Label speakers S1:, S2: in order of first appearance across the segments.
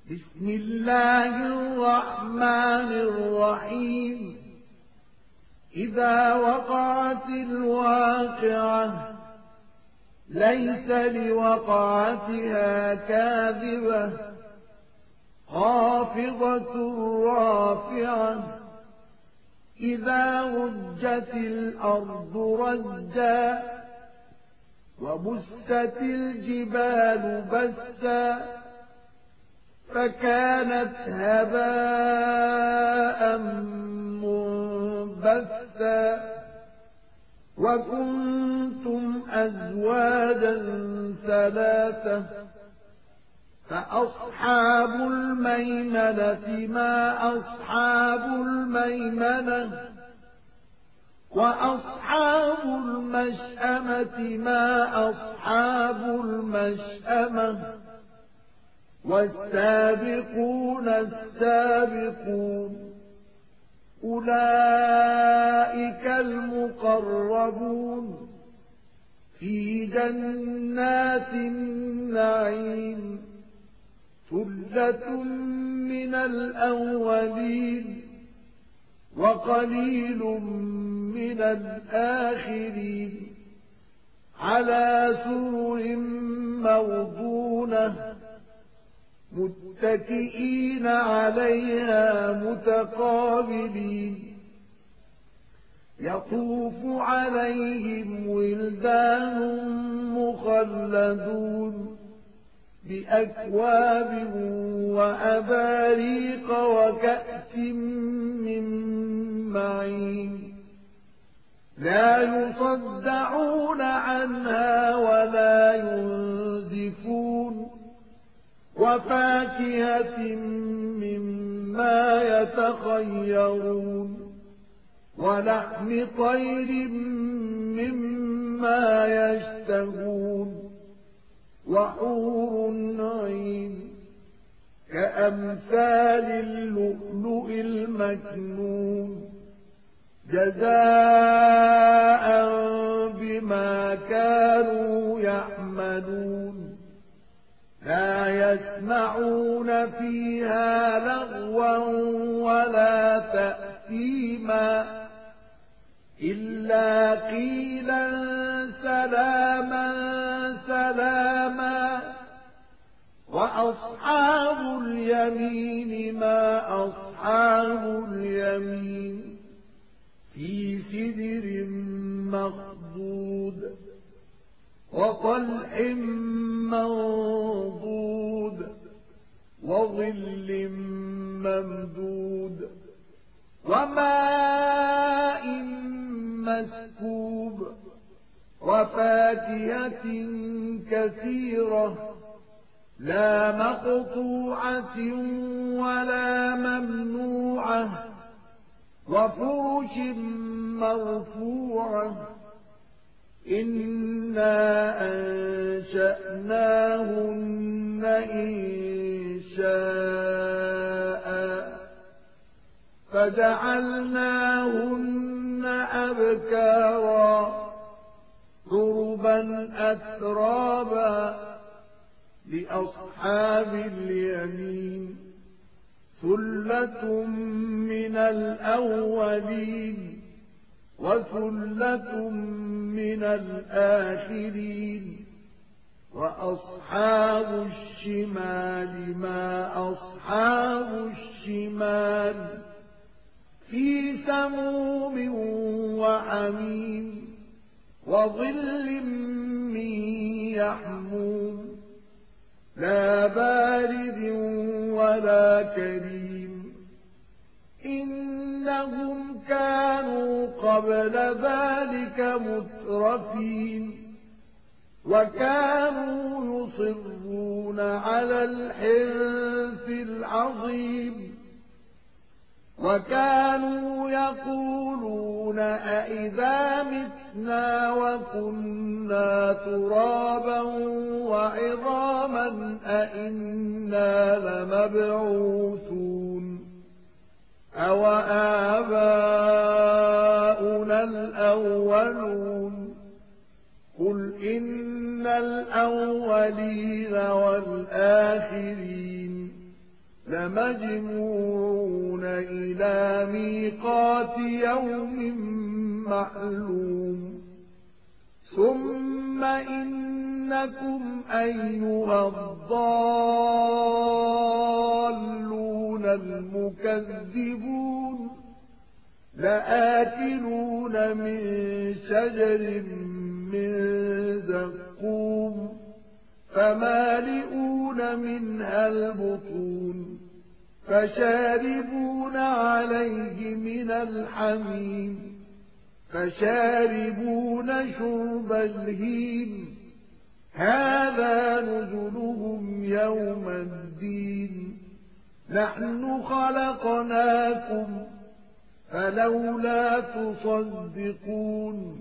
S1: بسم الله الرحمن الرحيم إذا وقعت الواقعة ليس لوقعتها كاذبة خافضة رافعة إذا رجت الأرض رجا وبست الجبال بسا فكانت هباء منبثا وكنتم أزواجا ثلاثة فأصحاب الميمنة ما أصحاب الميمنة وأصحاب المشأمة ما أصحاب المشأمة والسابقون السابقون أولئك المقربون في جنات النعيم ثلة من الأولين وقليل من الآخرين على سرر موضونة متكئين عليها متقابلين يطوف عليهم ولدان مخلدون بأكواب وأباريق وكأس من معين لا يصدعون عنها ولا ينزفون وفاكهة مما يتخيرون ولحم طير مما يشتهون وحور عين كأمثال اللؤلؤ المكنون جزاء بما كانوا يعملون لا يسمعون فيها لغوا ولا تأثيما إلا قيلا سلاما سلاما وأصحاب اليمين ما أصحاب اليمين في سدر مخضود وطلح منضود وظل ممدود وماء مسكوب وفاكهة كثيرة لا مقطوعة ولا ممنوعة وفرش مرفوعة إنا أنشأناهن إنشاء فجعلناهن أبكارا عربا أترابا لأصحاب اليمين ثلة من الأولين وثلة من الآخرين وأصحاب الشمال ما أصحاب الشمال في سموم وحميم وظل من يحموم لا بارد ولا كريم إنهم كانوا قبل ذلك مترفين وكانوا يصرون على الحنث العظيم وكانوا يقولون أئذا متنا وكنا ترابا وعظاما أئنا لمبعوثون أو آباؤنا الأولون قل إن الأولين والآخرين لمجموعون إلى ميقات يوم معلوم ثم إنكم أيها الضالون المكذبون لآكلون من شجر من زقوم فمالئون منها البطون فشاربون عليه من الحميم فشاربون شرب الهيم هذا نزلهم يوم الدين نحن خلقناكم فلولا تصدقون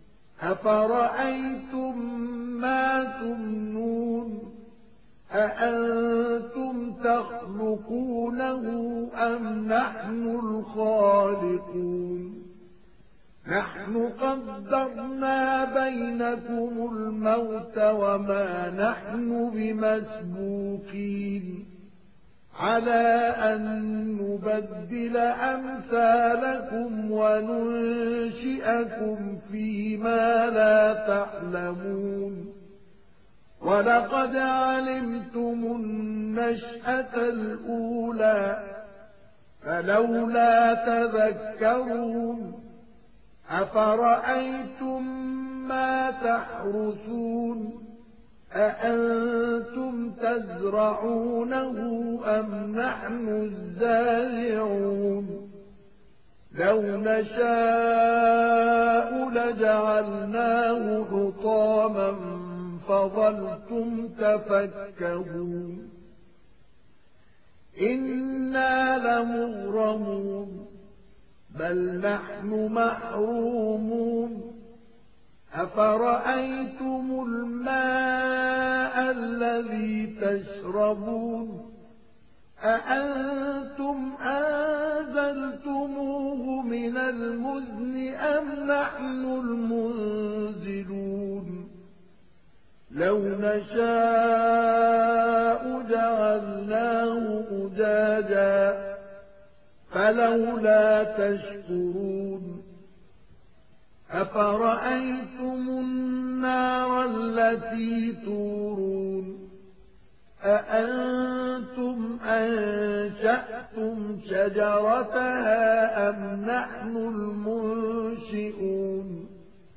S1: أفرأيتم ما تمنون أأنتم تخلقونه أم نحن الخالقون نحن قدرنا بينكم الموت وما نحن بمسبوقين على أن نبدل أمثالكم وننشئكم فيما لا تعلمون ولقد علمتم النشأة الأولى فلولا تذكرون أفرأيتم ما تحرثون أأنتم تزرعونه أم نحن الزارعون لو نشاء لجعلناه حطاما فظلتم تفكهون إنا لمغرمون بل نحن محرومون أفرأيتم الماء الذي تشربون أأنتم أنزلتموه من المزن أم نحن المنزلون لو نشاء جعلناه أجاجا فلولا تشكرون أفرأيتم النار التي تورون أأنتم أنشأتم شجرتها أم نحن المنشئون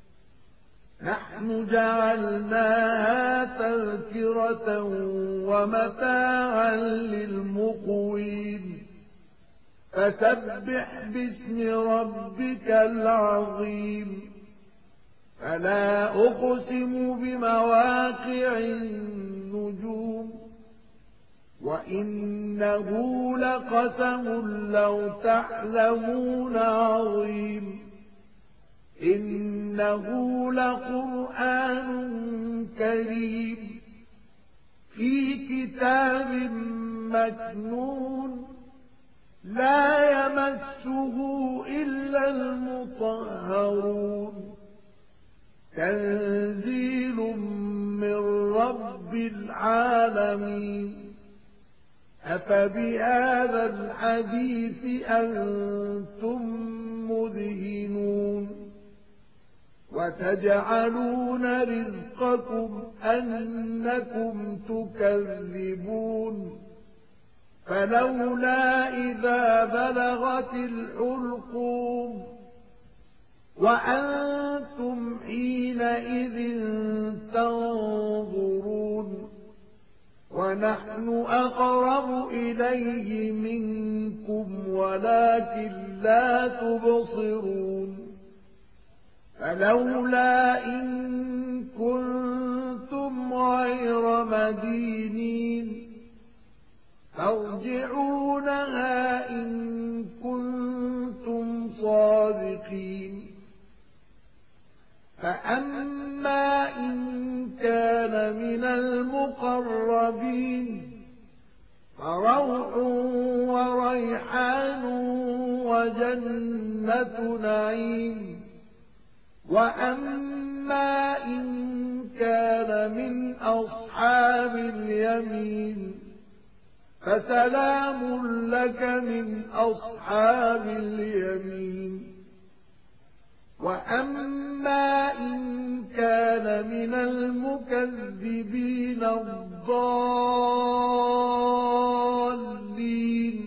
S1: نحن جعلناها تذكرة ومتاعا للمقوين فسبح باسم ربك العظيم فلا أقسم بمواقع النجوم وإنه لقسم لو تعلمون عظيم إنه لقرآن كريم في كتاب مكنون لا يمسه إلا المطهرون تنزيل من رب العالمين أفبهذا الحديث أنتم مدهنون وتجعلون رزقكم أنكم تكذبون فلولا إذا بلغت الحلقوم وأنتم حينئذ تنظرون ونحن أقرب إليه منكم ولكن لا تبصرون فلولا إن كنتم غير مدينين ترجعونها إن كنتم صادقين فأما إن كان من المقربين فروح وريحان وجنة نعيم وأما إن كان من أصحاب اليمين فسلام لك من أصحاب اليمين. وأما إن كان من المكذبين الضالين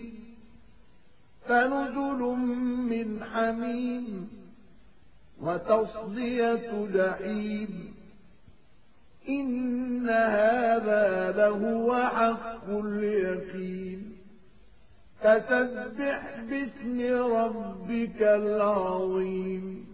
S1: فنزل من حميم وتصلية جحيم. إن هذا لهو حق اليقين. فسبح باسم ربك العظيم.